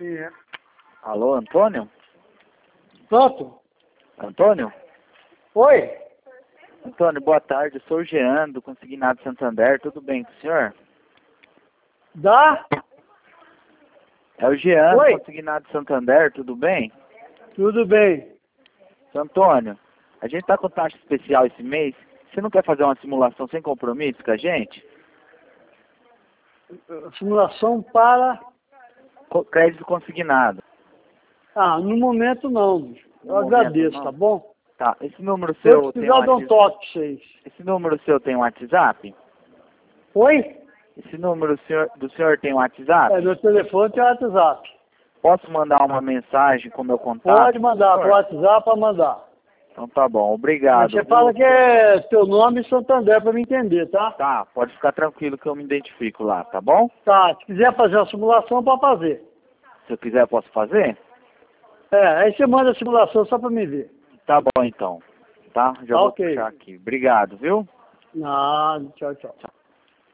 Sim, é. Alô, Antônio? Pronto? Antônio? Oi? Antônio, boa tarde. Eu sou o Jean, do Consignado Santander. Tudo bem com o senhor? Dá? É o Jean, Oi? do Consignado Santander. Tudo bem? Tudo bem. Seu Antônio, a gente tá com taxa especial esse mês. Você não quer fazer uma simulação sem compromisso com a gente? Simulação para... Crédito consignado. No momento não. Eu No momento, agradeço, não? tá bom? Tá. Esse número Se eu seu tem um precisar, eu dou um WhatsApp? toque pra vocês. Esse número seu tem um WhatsApp? Oi? Esse número do senhor tem um WhatsApp? Meu telefone tem WhatsApp. Posso mandar uma mensagem com meu contato? Pode mandar, senhor? pro WhatsApp para mandar. Então tá bom, Mas obrigado. você Viu? fala que é teu nome e Santander para me entender, tá? Tá, pode ficar tranquilo que eu me identifico lá, tá bom? Tá, se quiser fazer uma simulação, pode fazer. Se eu quiser, posso fazer? Aí você manda a simulação só para me ver. Tá bom então. Tá? Já Tá vou ok. puxar aqui. Obrigado, viu? Nada, tchau, tchau.